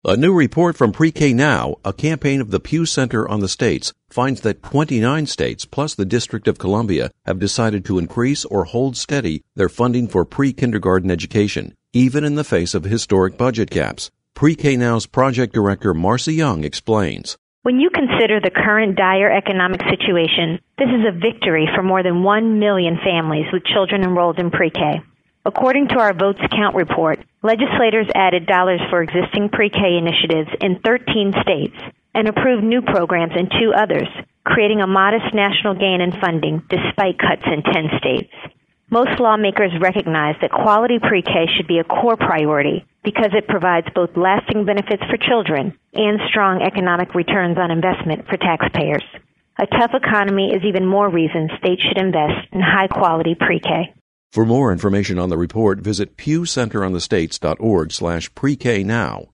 A new report from Pre-K Now, a campaign of the Pew Center on the States, finds that 29 states, plus the District of Columbia, have decided to increase or hold steady their funding for pre-kindergarten education, even in the face of historic budget gaps. Pre-K Now's project director Marcy Young explains. When you consider the current dire economic situation, this is a victory for more than 1 million families with children enrolled in pre-K. According to our Votes Count report, legislators added dollars for existing pre-K initiatives in 13 states and approved new programs in 2 others, creating a modest national gain in funding despite cuts in 10 states. Most lawmakers recognize that quality pre-K should be a core priority because it provides both lasting benefits for children and strong economic returns on investment for taxpayers. A tough economy is even more reason states should invest in high-quality pre-K. For more information on the report, visit pewcenteronthestates.org/PreKNow.